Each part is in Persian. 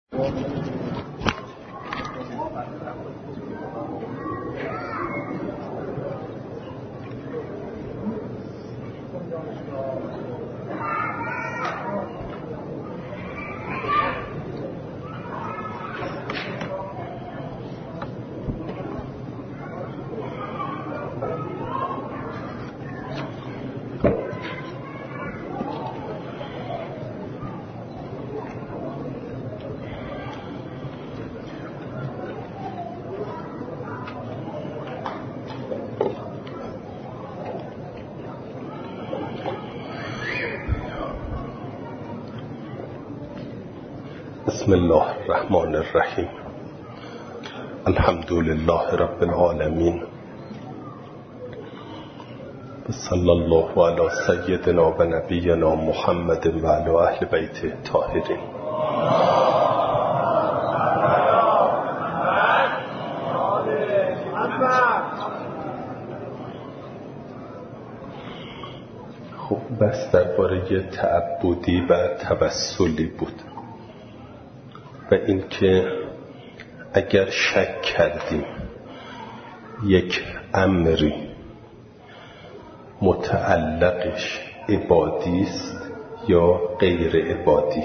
بسم الله الرحمن الرحیم. الحمد لله رب العالمین و صلی الله علی سیدنا و نبینا محمد و علی اهل بیت الطاهرین. خب بس درباره تعبدی و توسلی بود و اینکه اگر شک کردیم یک امری متعلقش عبادی است یا غیر عبادی،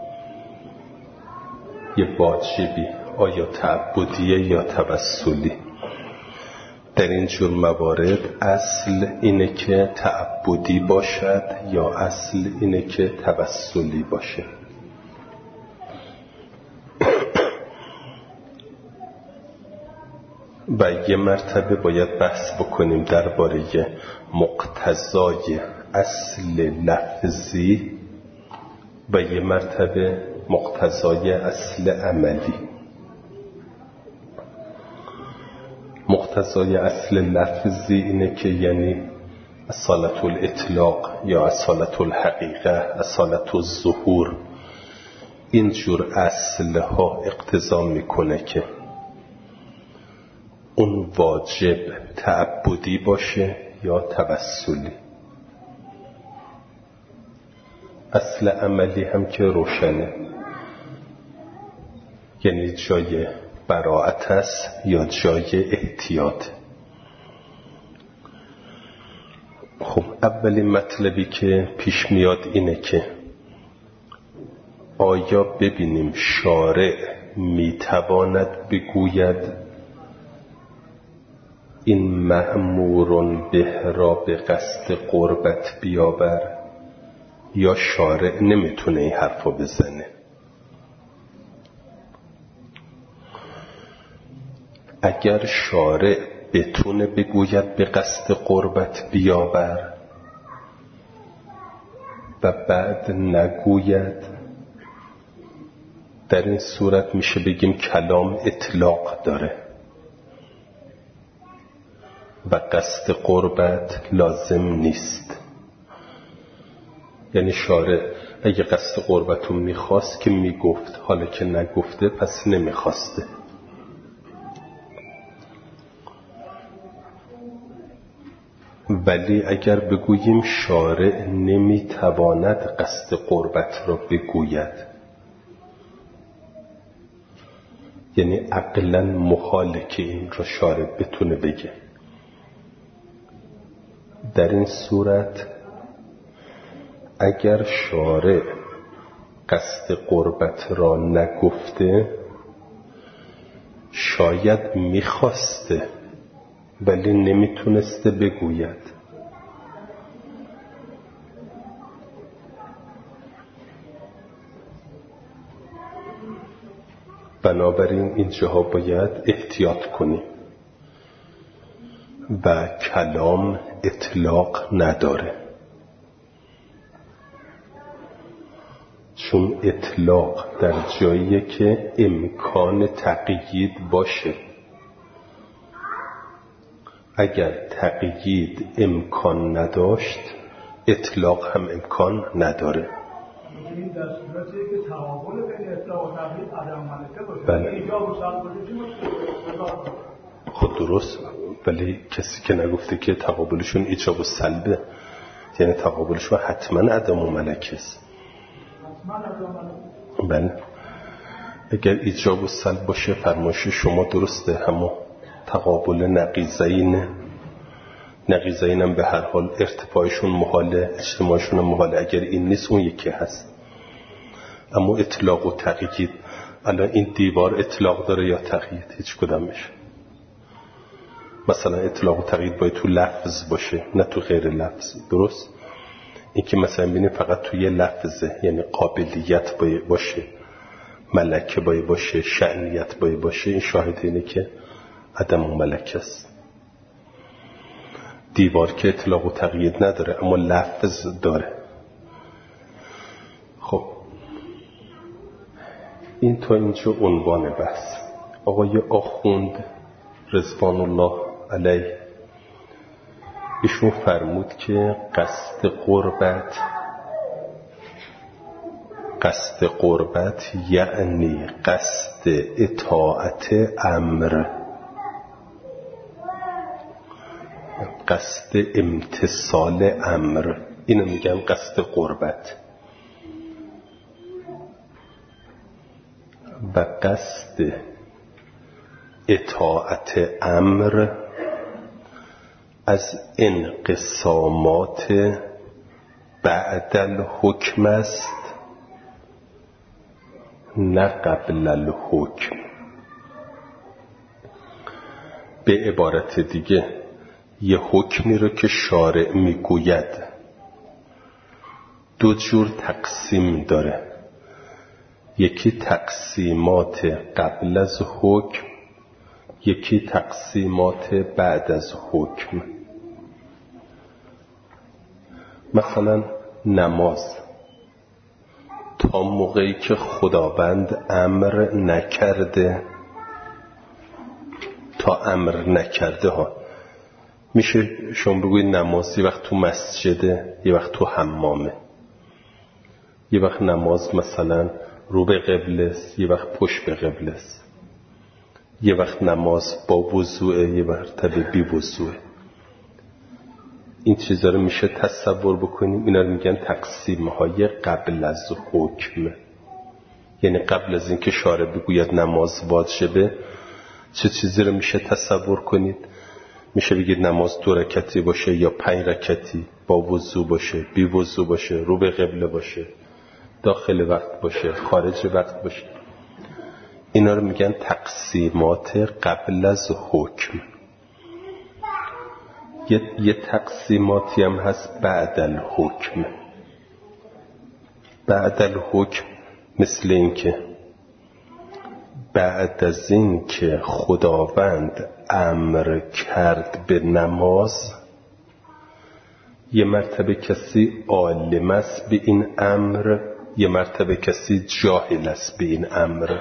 یه واجبی آیا تعبدیه یا توسلی، در این جور موارد اصل اینه که تعبدی باشد یا اصل اینه که توسلی باشه. و یه مرتبه باید بحث بکنیم درباره مقتضای اصل لفظی و یه مرتبه مقتضای اصل عملی. مقتضای اصل لفظی اینه که یعنی اصالت الاطلاق یا اصالت الحقیقه، اصالت الظهور، اینجور اصلها اقتضا میکنه که اون واجب تعبدی باشه یا توسلی. اصل عملی هم که روشنه، یعنی جای براءت است یا جای احتیاط. خب اولین مطلبی که پیش میاد اینه که آیا ببینیم شارع میتواند بگوید این مأمورون به را به قصد قربت بیاور، یا شارع نمیتونه این حرفو بزنه؟ اگر شارع بتونه بگوید به قصد قربت بیاور و بعد نگوید، در این صورت میشه بگیم کلام اطلاق داره و قصد قربت لازم نیست. یعنی شارع اگه قصد قربتون میخواست که میگفت، حالا که نگفته پس نمیخواسته. ولی اگر بگوییم شارع نمیتواند قصد قربت را بگوید، یعنی عقلاً محاله که این را شارع بتونه بگه، در این صورت اگر شارع قصد قربت را نگفته، شاید میخواسته ولی نمیتونسته بگوید. بنابراین اینجاها باید احتیاط کنیم و کلام اطلاق نداره، چون اطلاق در جایی که امکان تقیید باشه. اگر تقیید امکان نداشت، اطلاق هم امکان نداره. این در صورتی که تعامل بین اطلاق و تقیید عدم ملکه باشه. بله. ایجاب و سلب خود درست، ولی کسی که نگفته که تقابلشون ایجاب و سلبه، یعنی تقابلشون حتما عدم و ملکه است. بله. اگر ایجاب و سلب باشه فرمایش شما درسته، همون تقابل نقیضین هم به هر حال ارتفاعشون محاله، اجتماعشون هم محاله. اگر این نیست اون یکی هست. اما اطلاق و تقیید، الان این دیوار اطلاق داره یا تقیید؟ هیچ کدامش. مثلا اطلاق و تقیید باید تو لفظ باشه نه تو غیر لفظ، درست؟ این که مثلا ببینید فقط توی لفظه، یعنی قابلیت باید باشه، ملکه باید باشه، شأنیت باید باشه، این شاهد اینه که عدم و ملکه است. دیوار که اطلاق و تقیید نداره اما لفظ داره. خب این تا اینجا عنوان بحث. آقای آخوند رضوان الله علیه ایشون فرمود که قصد قربت یعنی قصد اطاعت امر، قصد امتثال امر، اینو میگن قصد قربت. و قصد اطاعت امر از انقسامات بعد الحکم است نه قبل الحکم. به عبارت دیگه یه حکمی رو که شارع میگوید دو جور تقسیم داره، یکی تقسیمات قبل از حکم، یکی تقسیمات بعد از حکم. مثلا نماز تا موقعی که خداوند امر نکرده، تا امر نکرده ها میشه شما بگوید نماز یه وقت تو مسجده، یه وقت تو حمامه، یه وقت نماز مثلا رو به قبله است، یه وقت پشت به قبله است، یه وقت نماز با وضوء، یه وقت بی وضوء. این چیزا رو میشه تصور بکنیم. اینا رو میگن تقسیم‌های قبل از حکم، یعنی قبل از اینکه شارع بگوید نماز واجبه چه چیزی رو میشه تصور کنید؟ میشه بگید نماز 2 رکعتی باشه یا 5 رکعتی، با وضو باشه، بی وضو باشه، رو به قبله باشه، داخل وقت باشه، خارج وقت باشه. اینا رو میگن تقسیمات قبل از حکم. یه تقسیماتی هم هست بعد الحکم. بعد الحکم مثل این که بعد از این که خداوند امر کرد به نماز، یه مرتبه کسی عالم است به این امر، یه مرتبه کسی جاهل است به این امر.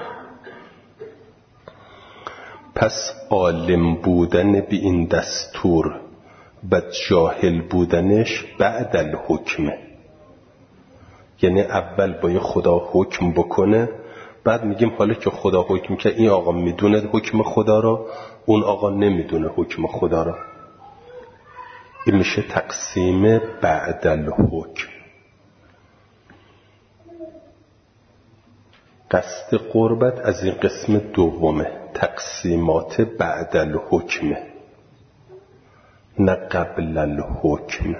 پس عالم بودن به این دستور و جاهل بودنش بعد الحکمه، یعنی اول باید خدا حکم بکنه، بعد میگیم حالا که خدا حکم که این آقا میدونه حکم خدا را، اون آقا نمیدونه حکم خدا را. این میشه تقسیم بعد الحکم. قصد قربت از این قسم دومه، تقسیمات بعد الحکمه نه قبل الحکم.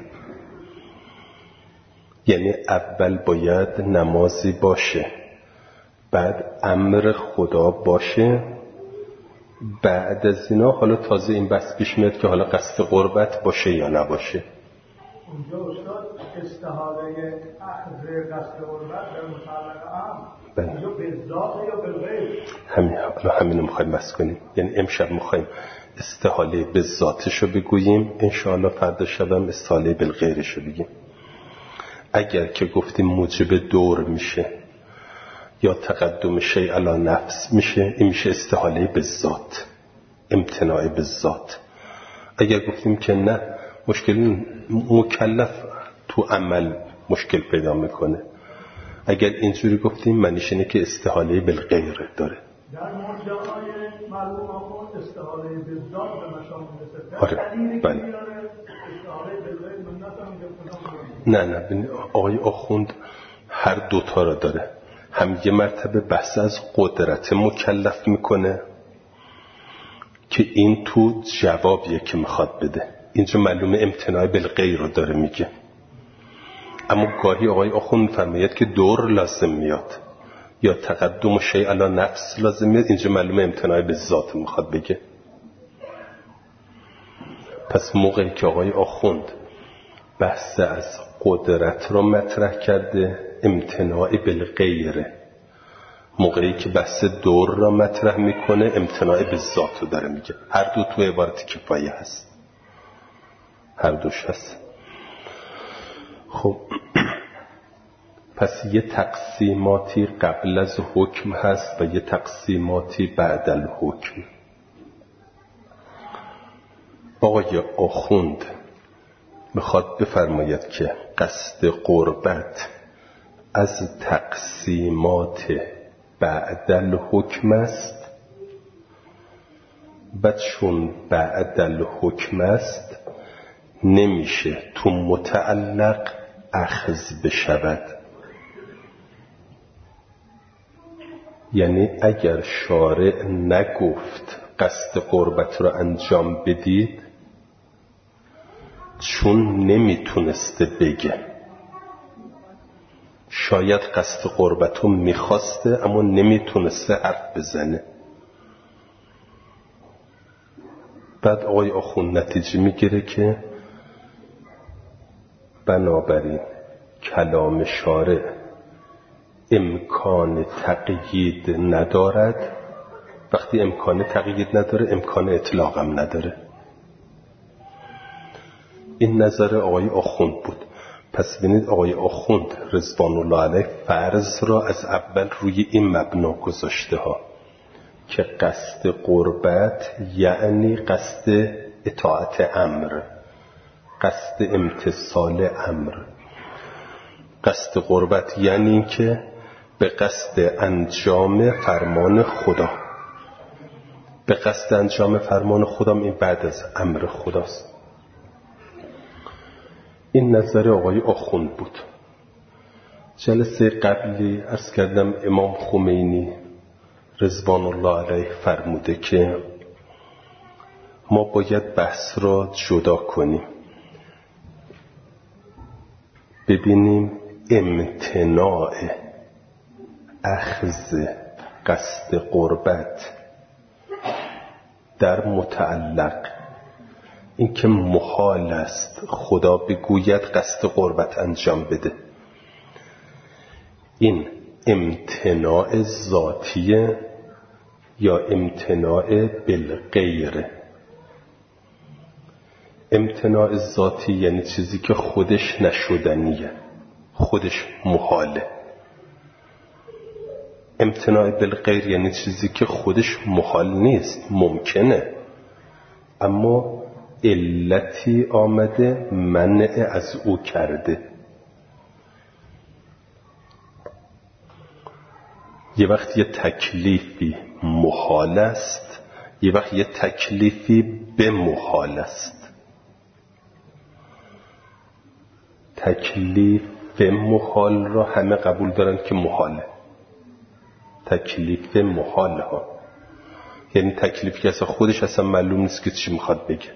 یعنی اول باید نمازی باشه، بعد امر خدا باشه، بعد از اینا حالا تازه این بحث پیش میاد که حالا قصد قربت باشه یا نباشه. اونجا استاد استحاله اخذ قصد قربت در متعلق اونجا به ذات یا به غیر؟ همینو میخوایم بحث کنیم. یعنی امشب میخوایم استحاله به ذاتشو بگوییم، انشاءالله فردا شبم استحاله به غیرشو بگیم. اگر که گفتیم موجب دور میشه یا تقدم شیء علی نفس میشه، این میشه استحاله به ذات، امتناع به ذات. اگر گفتیم که نه، مشکل مکلف تو عمل مشکل پیدا میکنه، اگر اینجوری گفتیم معنیش اینه که استحاله بالغیر داره. در مرجعهای معلوم آخوند استحاله به ذات به مشامل رسد. آره بله. استحاله بالغیر منت هم نه آقای آخوند هر دوتا را داره. هم یه مرتبه بحث از قدرت مکلف میکنه که این تو جوابیه که میخواد بده. اینجا معلومه امتناع بالغیر رو داره میگه. اما گاهی آقای آخوند میفرماید که دور لازم میاد یا تقدم و شیء علی نفس لازم میاد. اینجا معلومه امتناع به ذات میخواد بگه. پس موقعی که آقای آخوند بحث از قدرت رو مطرح کرده امتناع بالغیره، موقعی که بحث دور را مطرح میکنه امتناع به ذات رو داره میگه. هر دو تو عبارت کفایه هست، هر دوش هست. خب پس یه تقسیماتی قبل از حکم هست و یه تقسیماتی بعد الحکم. آقای آخوند میخواد بفرماید که قصد قربت از تقسیمات بعد الحکم است و چون بعد الحکم است نمیشه تو متعلق اخذ بشود. یعنی اگر شارع نگفت قصد قربت رو انجام بدید، چون نمیتونسته بگه، شاید قصد قربت رو میخواسته اما نمیتونسته حرف بزنه، بعد آقای آخوند نتیجه میگیره که بنابراین کلام شارع امکان تقیید ندارد. وقتی امکان تقیید نداره امکان اطلاق هم نداره. این نظر آقای آخوند بود. پس ببینید آقای آخوند رضوان الله علیه فرض را از اول روی این مبنا گذاشته ها که قصد قربت یعنی قصد اطاعت امر، قصد امتثال امر. قصد قربت یعنی این که به قصد انجام فرمان خدا. به قصد انجام فرمان خدا این بعد از امر خداست. این نظر آقای آخوند بود. جلسه قبلی عرض کردم امام خمینی رضوان الله علیه فرموده که ما باید بحث را جدا کنیم، ببینیم امتناع اخذ قصد قربت در متعلق این که محال است خدا بگوید قصد قربت انجام بده، این امتناع ذاتیه یا امتناع بالغیره. امتناع ذاتی یعنی چیزی که خودش نشدنیه، خودش محاله. امتناع بالغیر یعنی چیزی که خودش محال نیست، ممکنه اما علتی آمده منع از او کرده. یه وقت یه تکلیفی محال است، یه وقت یه تکلیفی به محال است. تکلیف محال را همه قبول دارن که محاله. تکلیف محال ها یعنی تکلیف که اصلا خودش اصلا معلوم نیست که چی میخواد بگه.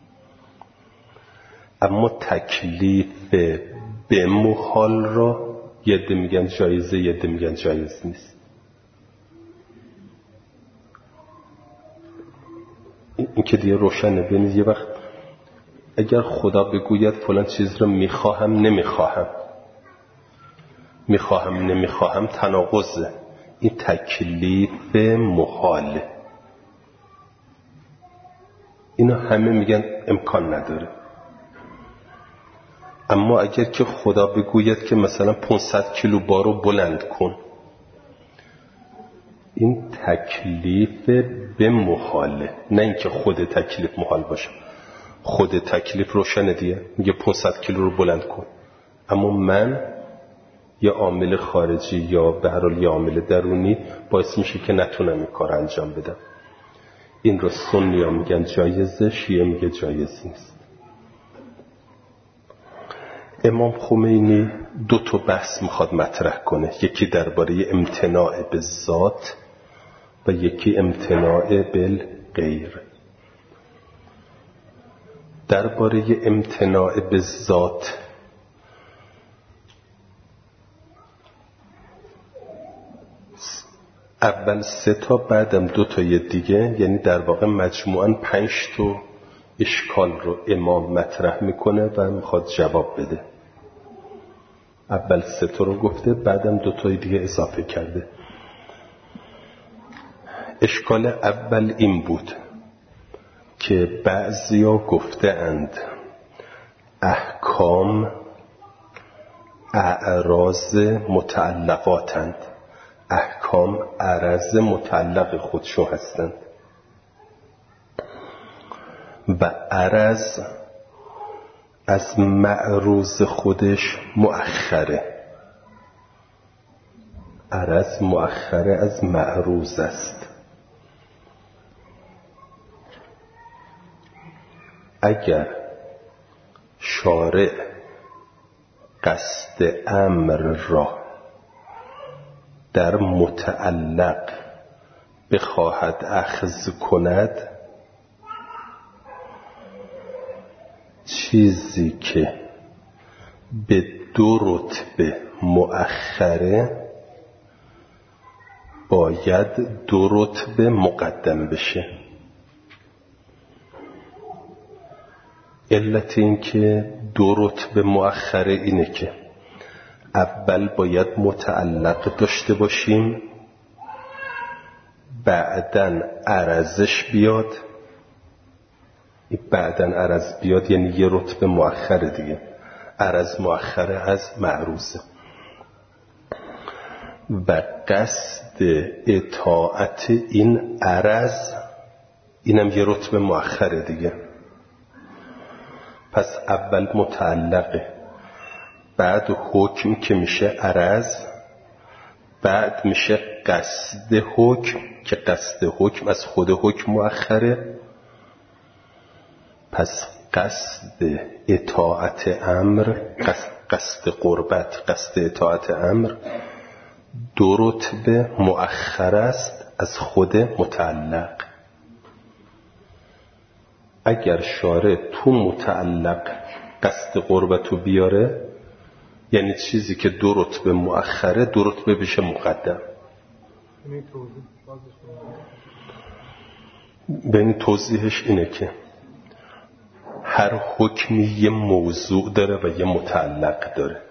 اما تکلیف به محال را یه عده میگن جایزه، یه عده میگن جایز نیست. این که دیگه روشنه. ببینید یه وقت اگر خدا بگوید فلان چیز رو میخواهم نمیخواهم، میخواهم نمیخواهم تناقضه. این تکلیف محاله. اینا همه میگن امکان نداره. اما اگر که خدا بگوید که مثلا 500 کیلو بارو بلند کن، این تکلیف به محاله، نه اینکه خود تکلیف محال باشه. خود تکلیف روشنه دیگه، میگه 500 کیلو رو بلند کن، اما من یا عامل خارجی یا به هر حال یا عامل درونی باعث میشه که نتونم این کار انجام بدم. این رو سنی‌ها میگن جایزه، شیعه میگه جایز نیست. امام خمینی دو تا بحث میخواد مطرح کنه، یکی درباره امتناع به ذات و یکی امتناع بالغیر. درباره امتناع به ذات اول 3 تا بعدم 2 تای دیگه، یعنی در واقع مجموعاً 5 تا اشکال رو امام مطرح میکنه و میخواد جواب بده. اول 3 تا رو گفته، بعدم 2 تای دیگه اضافه کرده. اشکال اول این بود که بعضیا گفته اند احکام اعراض متعلقاتند، احکام عرض متعلق خودشو هستند و عرض از معروض خودش مؤخره. عرض مؤخره از معروض است. اگر شارع قصد امر را در متعلق بخواهد اخذ کند، چیزی که به 2 رتبه مؤخره باید 2 رتبه مقدم بشه. علت این که 2 رتبه مؤخره اینه که اول باید متعلق داشته باشیم، بعدن عرضش بیاد. بعدن عرض بیاد یعنی 1 رتبه مؤخره دیگه. عرض مؤخره از معروضه و قصد اطاعت این عرض اینم 1 رتبه مؤخره دیگه. پس اول متعلقه، بعد حکم که میشه عرض، بعد میشه قصد حکم که قصد حکم از خود حکم مؤخره. پس قصد اطاعت امر، قصد قربت، قصد اطاعت امر 2 رتبه مؤخر است از خود متعلق. اگر شارع تو متعلق قصد قربتو بیاره، یعنی چیزی که 2 رتبه مؤخره 2 رتبه بشه مقدم. ببین توضیحش اینه که هر حکمی یه موضوع داره و یه متعلق داره.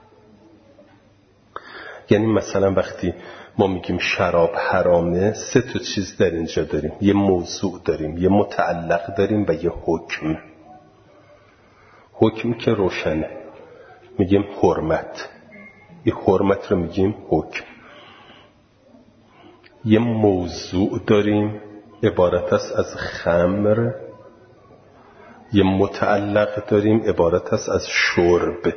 یعنی مثلا وقتی ما میگیم شراب حرامه، 3 تا چیز در اینجا داریم. یه موضوع داریم، یه متعلق داریم و یه حکم. حکم که روشنه، میگیم حرمت. این حرمت رو میگیم حکم. یه موضوع داریم عبارت است از خمر، یه متعلق داریم عبارت است از شرب.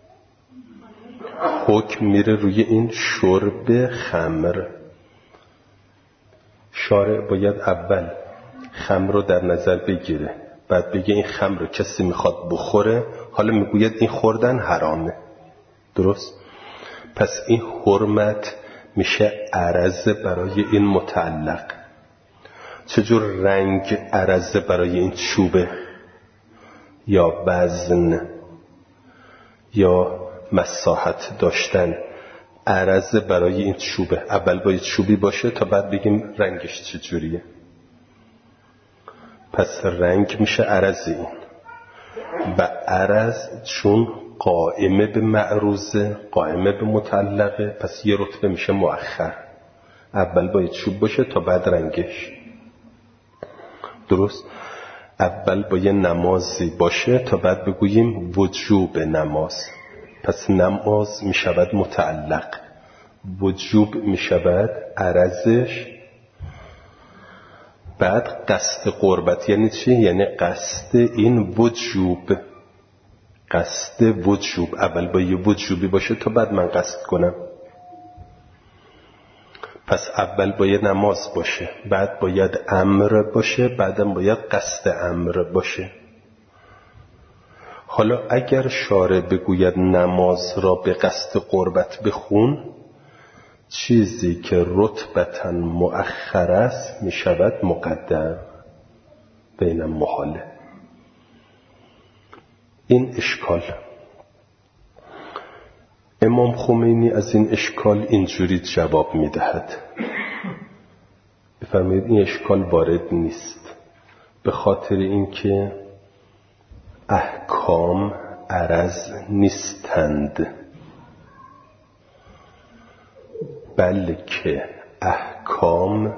حکم میره روی این شرب خمر. شارع باید اول خمر رو در نظر بگیره، بعد بگه این خمر رو کسی میخواد بخوره، حالا میگوید این خوردن حرامه. درست؟ پس این حرمت میشه عرض برای این متعلق. چجور رنگ عرض برای این چوبه یا وزن یا مساحت داشتن عرض برای این چوبه؟ اول باید چوبی باشه تا بعد بگیم رنگش چجوریه. پس رنگ میشه عرض این و عرض چون قائمه به معروضه، قائمه به متعلقه، پس 1 رتبه میشه مؤخر. اول باید چوب باشه تا بعد رنگش. درست؟ اول باید نمازی باشه تا بعد بگوییم وجوب نماز. پس نماز میشود متعلق، وجوب میشود عرضش. بعد قصد قربت یعنی چی؟ یعنی قصد این وجوب. قصد وجوب اول باید وجوبی باشه تا بعد من قصد کنم. پس اول باید نماز باشه، بعد باید امر باشه، بعدم باید قصد امر باشه. حالا اگر شارع بگوید نماز را به قصد قربت بخون، چیزی که رتبتاً مؤخر است می شود مقدم و اینم محاله. این اشکال. امام خمینی از این اشکال اینجوری جواب می دهد. بفرمایید این اشکال وارد نیست، به خاطر اینکه احکام عرض نیستند، بلکه احکام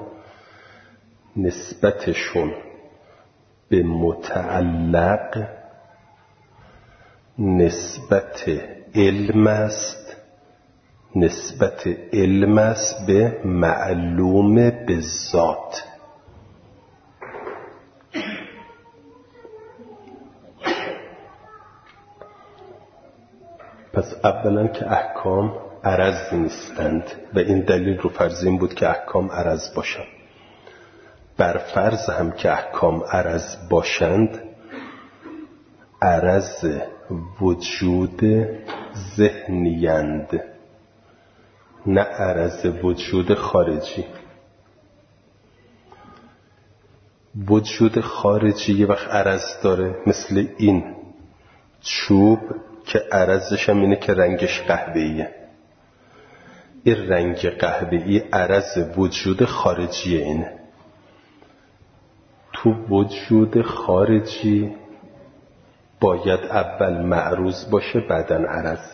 نسبتشون به متعلق نسبت علم است، نسبت علم است به معلوم به ذات. پس اولا که احکام عرض نیستند و این دلیل رو فرض این بود که احکام عرض باشند. بر فرض هم که احکام عرض باشند، عرض وجود ذهنیند، نه عرض وجود خارجی. وجود خارجی یه وقت عرض داره، مثل این چوب که عرضش هم اینه که رنگش قهوه‌ایه. این رنگ قهوه‌ای عرض وجود خارجی اینه. تو وجود خارجی باید اول معروض باشه بعداً عرض.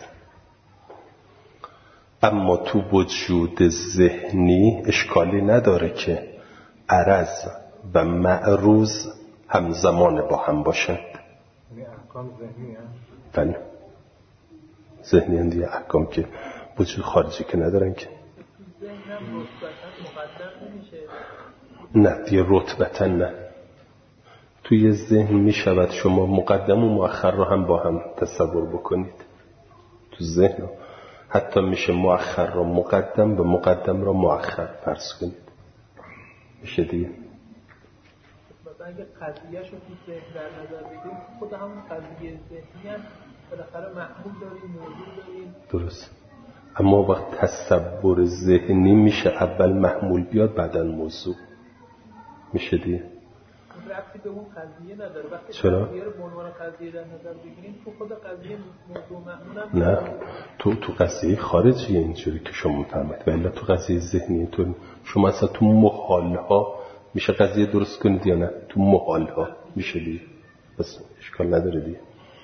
اما تو وجود ذهنی اشکالی نداره که عرض و معروض همزمان با هم باشند. یعنی احکام ذهنی هم؟ بله ذهنی هم دیگه، احکام که وجود خارجی که ندارن که. ذهن هم رتبتاً مقدم نمیشه؟ نه دیگه رتبتاً نه. توی ذهن می شود شما مقدم و مؤخر رو هم با هم تصور بکنید. تو ذهن حتی میشه مؤخر را مقدم و مقدم را مؤخر فرض کنید. میشه دیگه. مثلا اگه قضیه شو تو ذهن در نظر بگیریم، خود همون قضیه ذهنی هم بالاخره محمول داریم، موضوع داریم. درست. اما وقت تصور ذهنی میشه اول محمول بیاد بعداً موضوع. میشه دیگه. ربطی به اون قضیه نداره. وقتی چرا؟ قضیه رو به عنوان قضیه در نظر بگیریم، تو خود قضیه موضوع محمول هم نه تو قضیه خارجیه اینجوری که شما میفهمید، ولی تو قضیه ذهنی تو شما اصلا تو محالها میشه قضیه درست کنید یا نه؟ تو محالها میشه دیگه، بس اشکال نداره دیگه.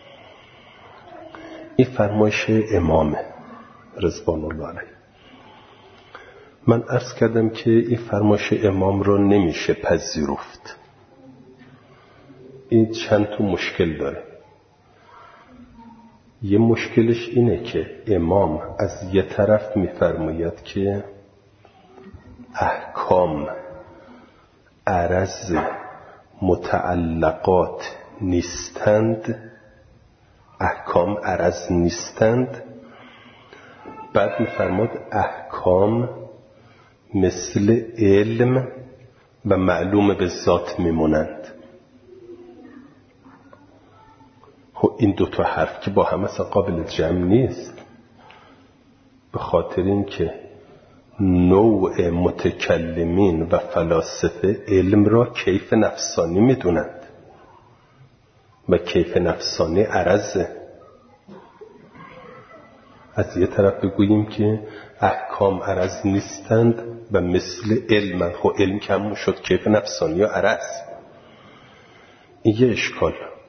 این فرمایش امامه رضوان الله علیه. من عرض کردم که این فرمایش امام رو نمیشه پذیرفت. این چند تا مشکل داره. یه مشکلش اینه که امام از یه طرف میفرماید که احکام عرض متعلقات نیستند، احکام عرض نیستند. بعد میفرماد احکام مثل علم و معلوم به ذات میمونند. این دوتا حرف که با هم اصلا قابل جمع نیست، به خاطر اینکه نوع متکلمین و فلاسفه علم را کیف نفسانی میدونند و کیف نفسانی عرضه. از یه طرف بگوییم که احکام عرض نیستند و مثل علم، خب علم کم شد کیف نفسانی و عرض. این یه اشکال.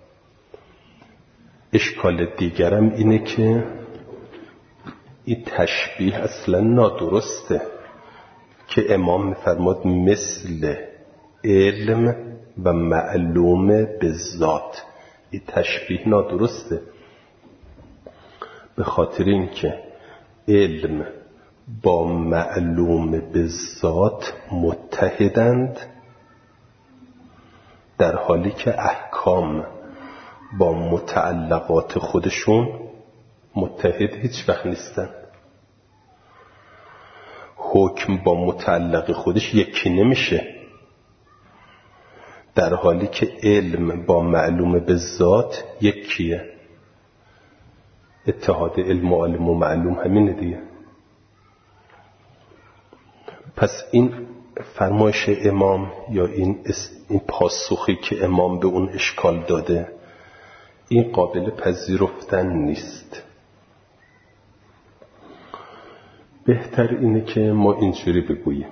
اشکال دیگرم اینه که این تشبیه اصلا نادرسته که امام میفرماد مثل علم و معلوم به ذات. این تشبیه نادرسته، به خاطر اینکه علم با معلوم به ذات متحدند، در حالی که احکام با متعلقات خودشون متحد هیچ وقت نیستن. حکم با متعلق خودش یکی نمیشه، در حالی که علم با معلوم به ذات یکیه. اتحاد علم و عالم و معلوم همینه دیگه. پس این فرمایش امام یا این پاسخی که امام به اون اشکال داده، این قابل پذیرفتن نیست. بهتر اینه که ما اینجوری بگوییم: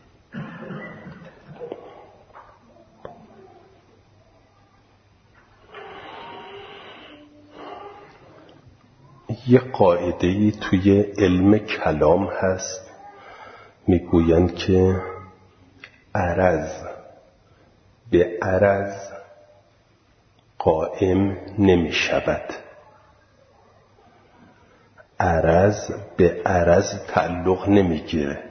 یه قاعده‌ای توی علم کلام هست، میگویند که عرض به عرض قائم نمی شود. عرض به عرض تعلق نمی گیره.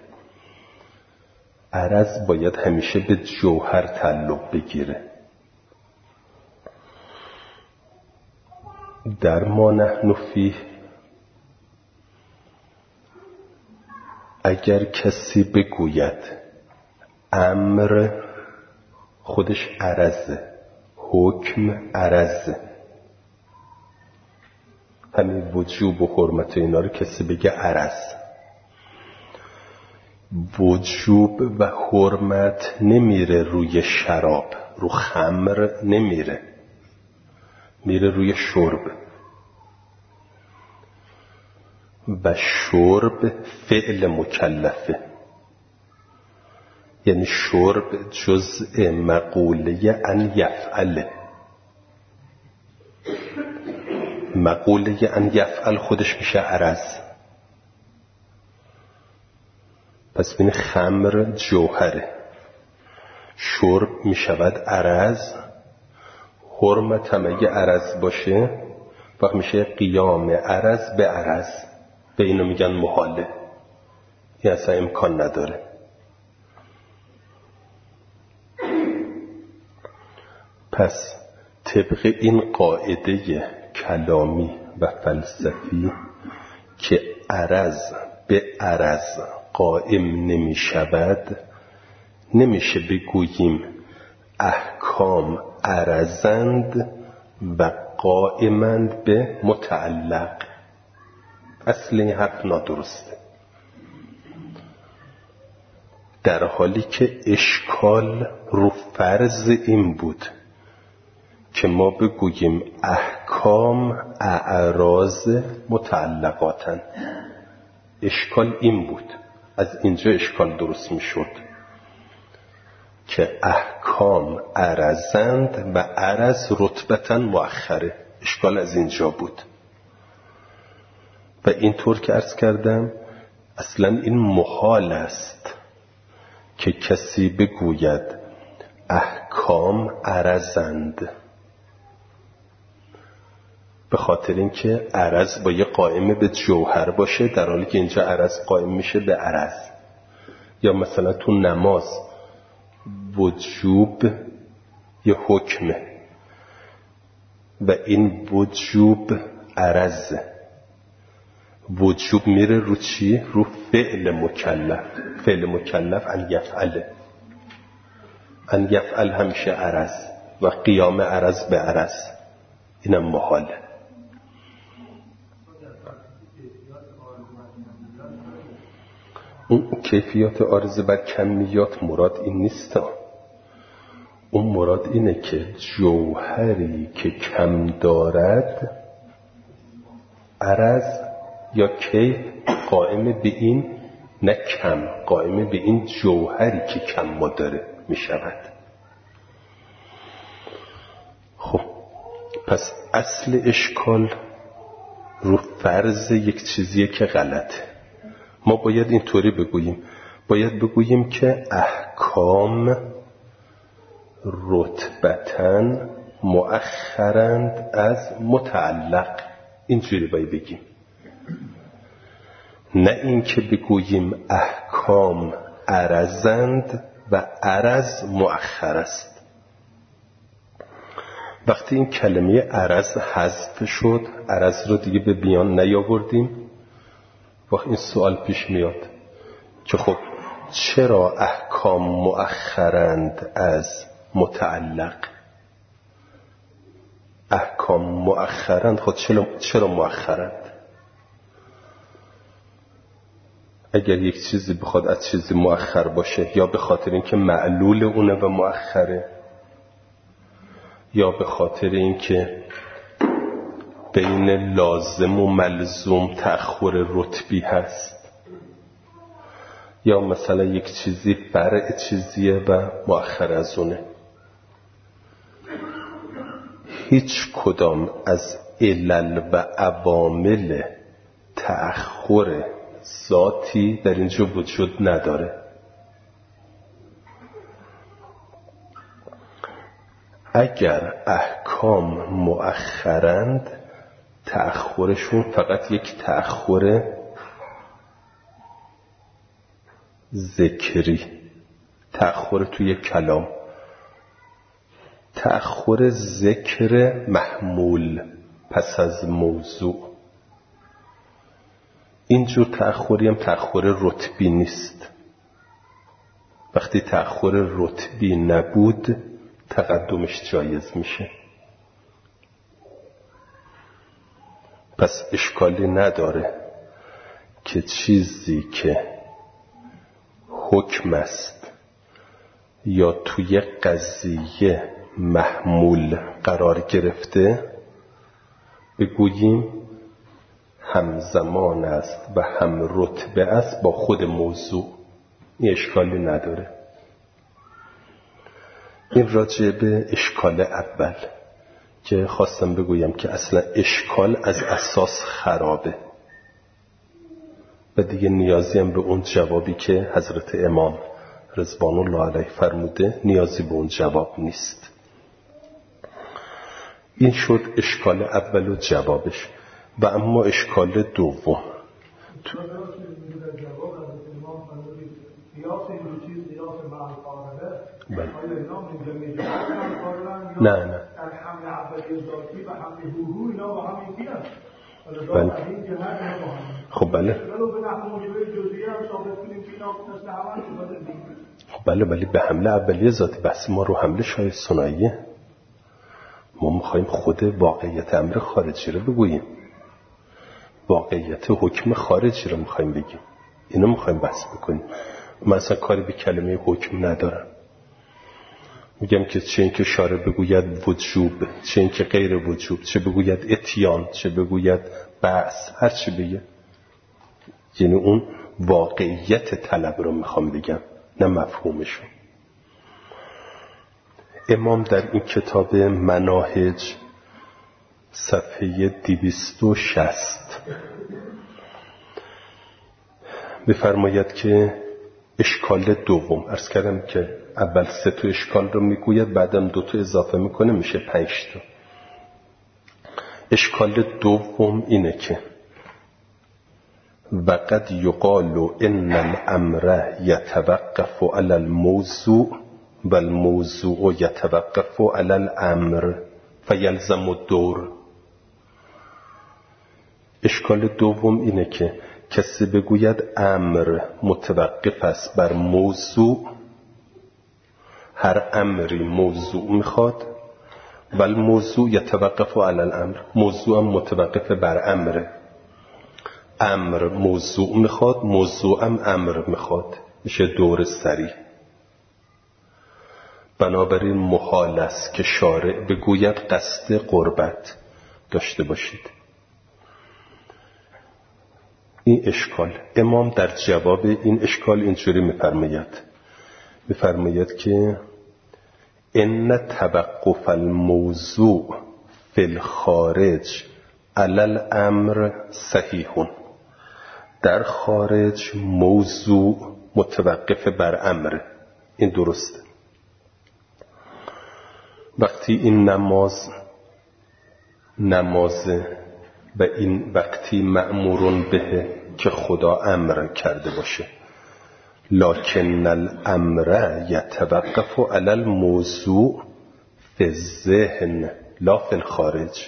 عرض باید همیشه به جوهر تعلق بگیره. در ما نحن فیه، اگر کسی بگوید امر خودش عرضه، حکم عرضه، همین وجوب و حرمت اینا رو کسی بگه عرض، وجوب و حرمت نمیره روی شراب، رو خمر نمیره، میره روی شرب. و شرب فعل مکلفه، یعنی شرب جزء مقوله ان یفعله. مقوله ان یفعل خودش میشه عرض. پس بین خمر جوهره، شرب میشود عرض. حرمت هم اگه عرض باشه وقت میشه قیام عرض به عرض. به اینو میگن محاله، این اصلا امکان نداره. پس طبق این قاعده کلامی و فلسفی که عرض به عرض قائم نمی شود، نمیشه بگوییم احکام عرضند و قائمند به متعلق. اصل این حرف نادرسته، در حالی که اشکال رو فرض این بود که ما بگوییم احکام اعراض متعلقاتن. اشکال این بود، از اینجا اشکال درست می شد که احکام عرضند و عرض رتبتاً مؤخره. اشکال از اینجا بود. و اینطور که عرض کردم اصلا این محال است که کسی بگوید احکام عرضند، به خاطر اینکه عرض با یه قائمه به جوهر باشه، در حالی که اینجا عرض قائم میشه به عرض. یا مثلا تو نماز وجوب یه حکمه و این وجوب عرضه. وجوب میره رو چی؟ رو فعل مکلف. فعل مکلف ان یفعله. ان یفعل همیشه عرض و قیام عرض به عرض، اینم محاله. اون کیفیات عارضه بر کمیات مراد این نیست. اون مراد اینه که جوهری که کم دارد عرض یا کیف قائم به این، نه کم، قائم به این جوهری که کم ما داره می شود. خب پس اصل اشکال رو فرض یک چیزیه که غلطه. ما باید اینطوری بگوییم، باید بگوییم که احکام رتبتاً مؤخرند از متعلق. اینجوری باید بگیم، نه این که بگوییم احکام عرضند و عرض مؤخر است. وقتی این کلمه عرض حذف شد، عرض رو دیگه به بیان نیاوردیم، وقت این سوال پیش میاد که خب چرا احکام مؤخرند از متعلق؟ احکام مؤخرند، خب چرا مؤخرند؟ اگر یک چیزی بخواد از چیزی مؤخر باشه، یا به خاطر اینکه معلول اونه و مؤخره، یا به خاطر اینکه بین لازم و ملزوم تأخر رتبی هست، یا مثلا یک چیزی فرع چیزیه و مؤخر از اونه. هیچ کدام از علل و عوامل تأخر ذاتی در اینجا وجود نداره. اگر احکام مؤخرند، تأخرشون فقط یک تأخر ذکری، تأخر توی کلام، تأخر ذکر محمول پس از موضوع. اینجور تأخری هم تأخر رتبی نیست. وقتی تأخر رتبی نبود تقدمش جایز میشه. پس اشکالی نداره که چیزی که حکم است یا توی قضیه محمول قرار گرفته بگوییم همزمان است و هم رتبه است با خود موضوع. این اشکالی نداره. این راجع به اشکال اول که خواستم بگویم که اصلا اشکال از اساس خرابه و دیگه نیازی هم به اون جوابی که حضرت امام رضوان الله علیه فرموده نیازی به اون جواب نیست. این شد اشکال اول و جوابش. و اما اشکال دوم نه بله. خب بله ولی به حمله اولیه ذاتی بحث ما رو حمله شاید ثنائیه. ما میخواییم خود واقعیت امر خارجی رو بگوییم، واقعیت حکم خارجی رو میخواییم بگیم، اینو میخواییم بحث بکنیم. من اصلا کاری به کلمه حکم ندارم. میگم که چه اینکه شارع بگوید وجوب، چه اینکه غیر وجوب، چه بگوید اتیان، چه بگوید بأس، هر چی بگه، یعنی اون واقعیت طلب رو میخوام بگم، نه مفهومشو. امام در این کتاب مناهج صفحه 260 بفرماید که اشکال دوم، عرض کردم که اول 3 اشکال رو میگوید، بعدم 2 اضافه میکنه میشه 5 تا. اشکال دوم اینه که وقد یقال ان الامر یتوقف علی الموضوع و الموضوع یتوقف علی الامر فیلزم الدور. اشکال دوم اینه که کسی بگوید امر متوقف است بر موضوع، هر امری موضوع میخواد، و الموضوع یتوقف علی الامر، موضوع هم متوقف بر امره. امر موضوع میخواد، موضوع هم امر میخواد، میشه دور سری. بنابراین محال است که شارع بگوید قصد قربت داشته باشید. این اشکال. امام در جواب این اشکال اینجوری میفرماید که ان توقف الموضوع فی الخارج علی الامر صحیح. در خارج موضوع متوقف بر امر، این درسته. وقتی این نمازه و این وقتی مأمورون به که خدا امر کرده باشه، لکن الامر یتوقف علی الموضوع فی الذهن لا فی الخارج.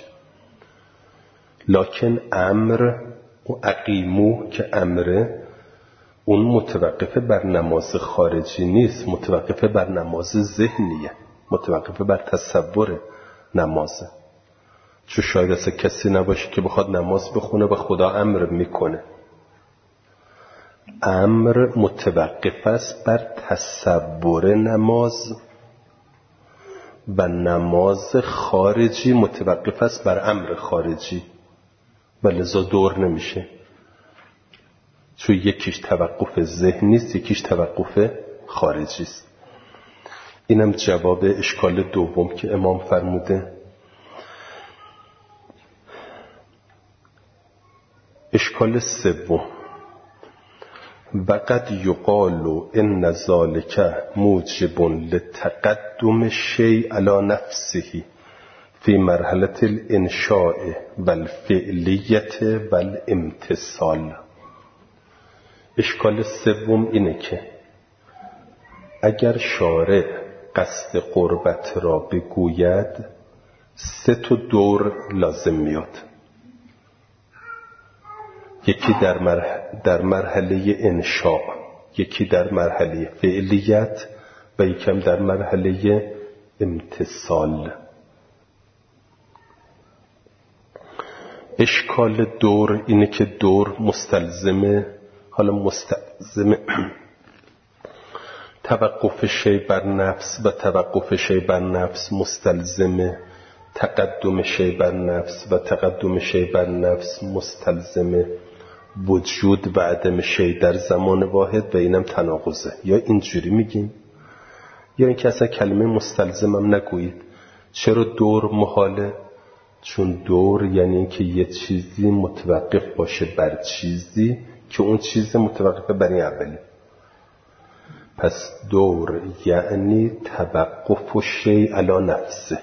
لکن امر و اقیمو که امره اون متوقف بر نماز خارجی نیست، متوقف بر نماز ذهنیه، متوقف بر تصور نمازه. چون شاید اصلا کسی نباشه که بخواد نماز بخونه و خدا امر میکنه. امر متوقف است بر تصور نماز و نماز خارجی متوقف است بر امر خارجی و لذا دور نمیشه، چون یکیش توقف ذهنی است یکیش توقف خارجی است. اینم جواب اشکال دوم که امام فرموده. اشکال سوم، وقد یقال ان ذلک موجب لتقدم الشیء علی نفسه فی مرحله الانشاء والفعلیه والامتثال. اشکال سوم اینه که اگر شارع قصد قربت را بگوید 3 دور لازم میاد. یکی در مرحله انشاء، یکی در مرحله فعلیت و یکم در مرحله امتثال. اشکال دور اینه که دور مستلزم توقف شی بر نفس و توقف شی بر نفس مستلزم تقدم شی بر نفس و تقدم شی بر نفس مستلزم وجود و عدم شی در زمان واحد و اینم تناقضه. یا اینجوری میگیم یا اینکه اصلا کلمه مستلزمم نگویید. چرا دور محاله؟ چون دور یعنی اینکه یه چیزی متوقف باشه بر چیزی که اون چیز متوقف بر این اولی. پس دور یعنی توقف شی علی نفسه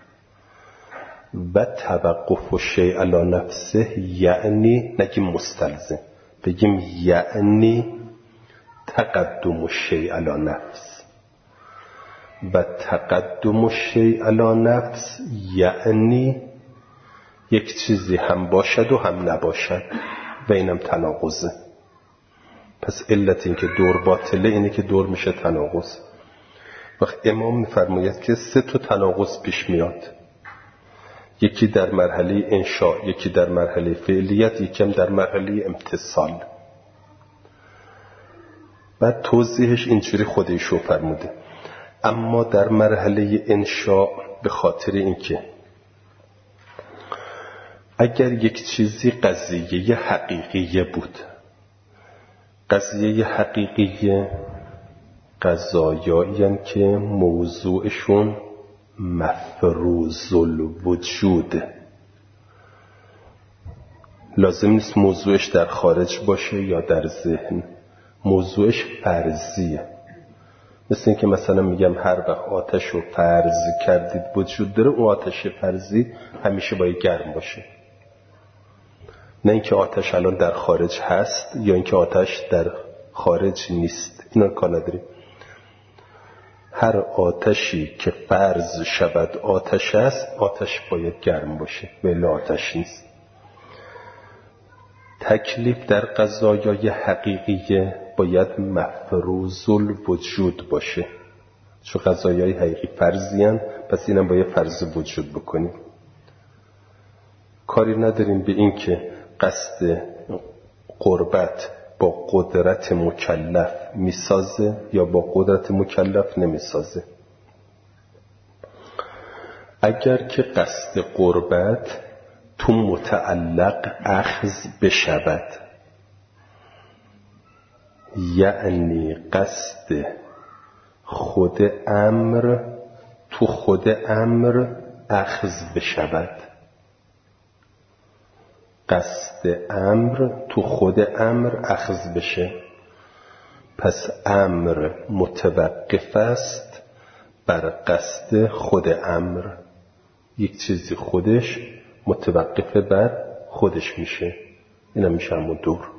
و توقف شی علی نفسه یعنی نگیم مستلزم، بگیم یعنی تقدم شی علی نفس و تقدم شی علی نفس یعنی یک چیزی هم باشد و هم نباشد و اینم تناقضه. پس علت این که دور باطله اینه که دور میشه تناقض. وقت امام میفرماید که 3 تناقض پیش میاد، یکی در مرحله انشاء، یکی در مرحله فعلیت، یکم در مرحله امتثال. بعد توضیحش اینجوری خودشو فرموده. اما در مرحله انشاء به خاطر اینکه اگر یک چیزی قضیه حقیقیه بود، قضیه حقیقیه قضایایی که موضوعشون مفروض الوجود، لازم نیست موضوعش در خارج باشه یا در ذهن، موضوعش فرضیه. مثل این که مثلا میگم هر وقت آتش رو فرض کردید وجود داره، اون آتش فرضی همیشه باید گرم باشه، نه اینکه آتش الان در خارج هست یا اینکه آتش در خارج نیست. اینا کار نداریم. هر آتشی که فرض شود آتش است، آتش باید گرم باشه ولی آتش نیست. تکلیف در قضایای حقیقیه باید مفروض الوجود باشه، چون قضایای حقیقی فرضی هستند، پس اینم باید فرض وجود بکنیم. کاری نداریم به این که قصد قربت با قدرت مکلف میسازه یا با قدرت مکلف نمیسازه. اگر که قصد قربت تو متعلق اخذ بشود، یعنی قصد خود امر تو خود امر اخذ بشود، قصد امر تو خود امر اخذ بشه، پس امر متوقف است بر قصد خود امر. یک چیزی خودش متوقف بر خودش میشه، اینم میشه همون دور.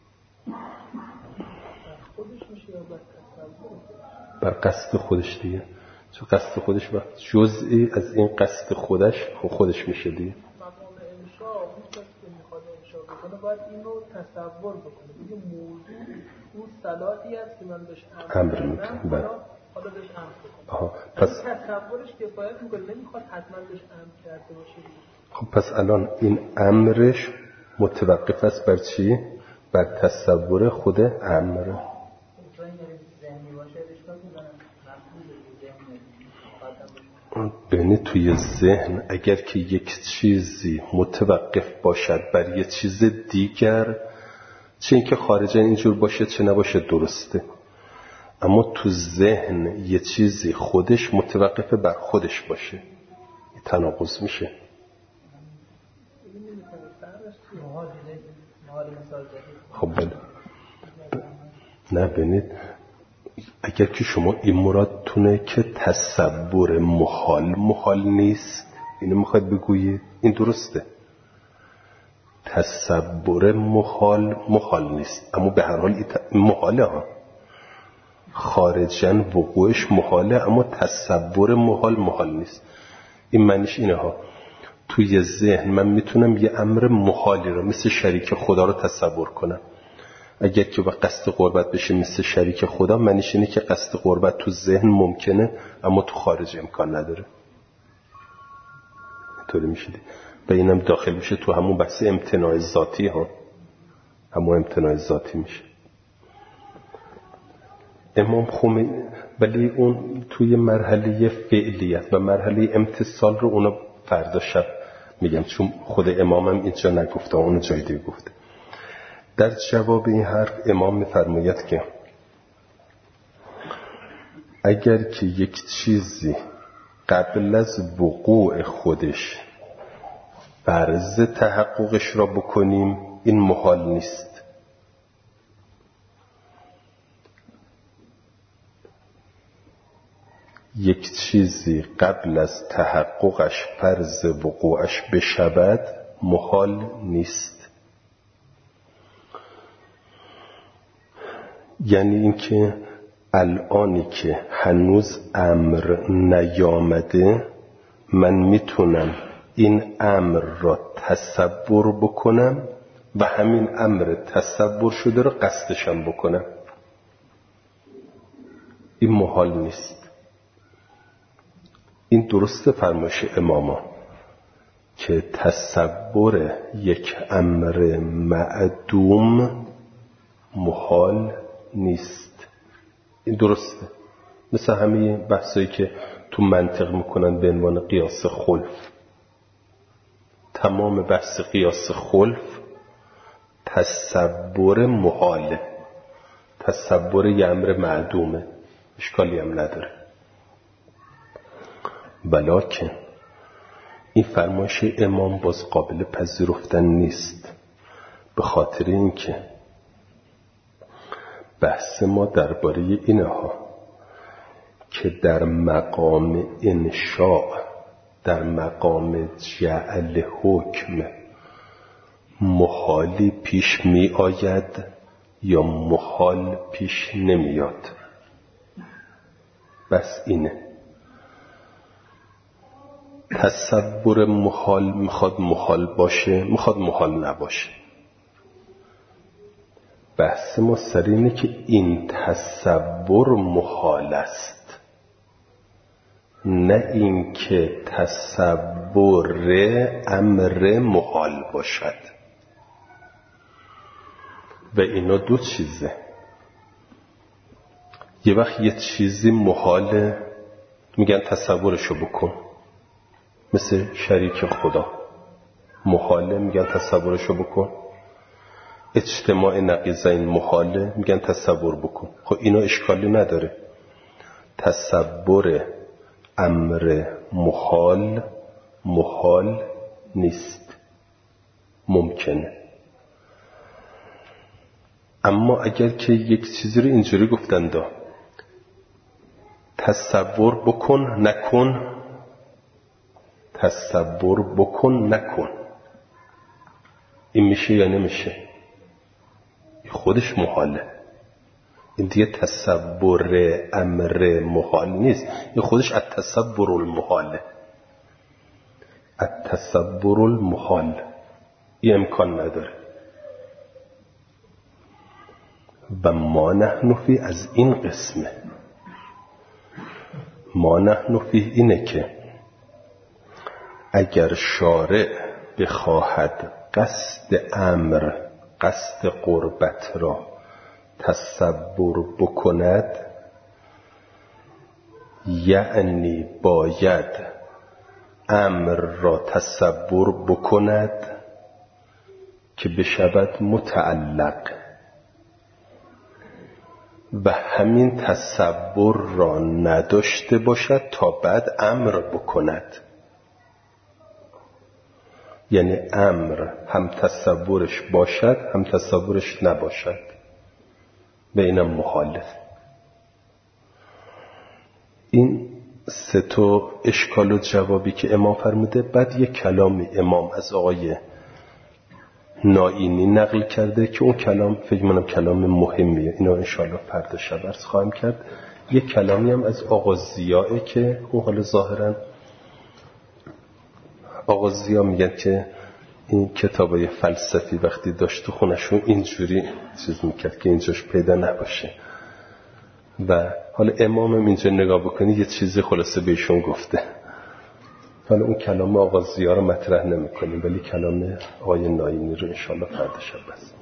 بر قصد خودش دیگه، چون قصد خودش وقت جزئی از این قصد خودش میشه دیگه. باید این رو تصور بکنه، بگه موضوع اون صلاحی است که من بهش امر میکنم، حالا بهش امر بکنم. پس تصورش کفایت میکنه، نمیخواد حتما بهش امر کرده باشه. خب پس الان این امرش متوقف است بر چی؟ بر تصور خود امر. بینی توی ذهن اگر که یک چیزی متوقف باشد بر یک چیز دیگر، چه اینکه خارجا اینجور باشه چه نباشه درسته، اما تو ذهن یه چیزی خودش متوقف بر خودش باشه، تناقض میشه. خب بله. نه ببینید، اگر که شما این مرادتونه که تصور محال نیست، اینو میخواید بگویید، این درسته. تصور محال نیست، اما به هر حال این محاله ها، خارجاً وقوعش محاله، اما تصور محال نیست. این معنیش اینه ها، توی ذهن من میتونم یه امر محالی رو مثل شریک خدا رو تصور کنم. اگر که با قصد قربت بشه مثل شریک خدا، معنیش اینه که قصد قربت تو ذهن ممکنه اما تو خارج امکان نداره. اینطوری میشه و اینم داخل میشه تو همون بحث امتناع ذاتی ها، همون امتناع ذاتی میشه. امام خمینی ولی اون توی مرحله فعلیت و مرحله امتصال رو اونا فردا شب میگم، چون خود امامم اینجا نگفته، اونو جای دیگه گفته. در جواب این حرف امام میفرماید که اگر که یک چیزی قبل از وقوع خودش فرض تحققش را بکنیم، این محال نیست. یک چیزی قبل از تحققش فرض وقوعش بشود محال نیست. یعنی اینکه الانی که هنوز امر نیامده، من میتونم این امر را تصور بکنم و همین امر تصور شده را قصدشم بکنم. این محال نیست. این درسته فرمایش اماما که تصور یک امر معدوم محال نیست. این درسته. مثل همه بحثایی که تو منطق میکنن به عنوان قیاس خلف. تمام بحث قیاس خلف تصور محاله، تصور یه امر معدومه، اشکالی هم نداره. ولیکن این فرمایش امام باز قابل پذیرفتن نیست، به خاطر اینکه بحث ما درباره اینها که در مقام انشاء، در مقام جعل حکم محالی پیش می آید یا محال پیش نمیاد. بس اینه. تصور محال میخواد محال باشه، میخواد محال نباشه. بحث ما سر اینه که این تصور محال است، نه این که تصور امر محال باشد. و اینا دو چیزه. یه وقت یه چیزی محاله، میگن تصورشو بکن، مثل شریک خدا محاله، میگن تصورشو بکن. اجتماع نقیضین محاله، میگن تصور بکن. خب اینا اشکالی نداره. تصور امر محال نیست، ممکنه. اما اگر که یک چیزی رو اینجوری گفتند تصور بکن نکن، تصور بکن نکن، این میشه یا نمیشه؟ خودش محاله. این دیگه تصور امر محال نیست، این خودش التصور المحاله. التصور المحال این امکان نداره. و ما نحن فی از این قسمه، ما نحن فی اینه که اگر شارع بخواهد قصد امر قصد قربت را تصور بکند، یعنی باید امر را تصور بکند که بشود متعلق و همین تصور را نداشته باشد تا بعد امر بکند. یعنی امر هم تصورش باشد هم تصورش نباشد و اینم مخالف. این سه تا اشکال و جوابی که امام فرموده. بعد یک کلامی امام از آقای نائینی نقل کرده که اون کلام فکر منم کلام مهمیه، اینو انشاءالله فردا شب عرض خواهم کرد. یک کلامی هم از آقا ضیاءه که اون حالا ظاهرا آقا ضیاء میگن که این کتابای فلسفی وقتی داشت تو خونشون اینجوری چیز میکرد که اینجاش پیدا نباشه و حالا امامم اینجا نگاه بکنی یه چیزی خلاصه بهشون گفته. حالا اون کلام آقا ضیاء رو مطرح نمی کنیم ولی کلام آقای نائینی رو انشاءالله فردا شب بس.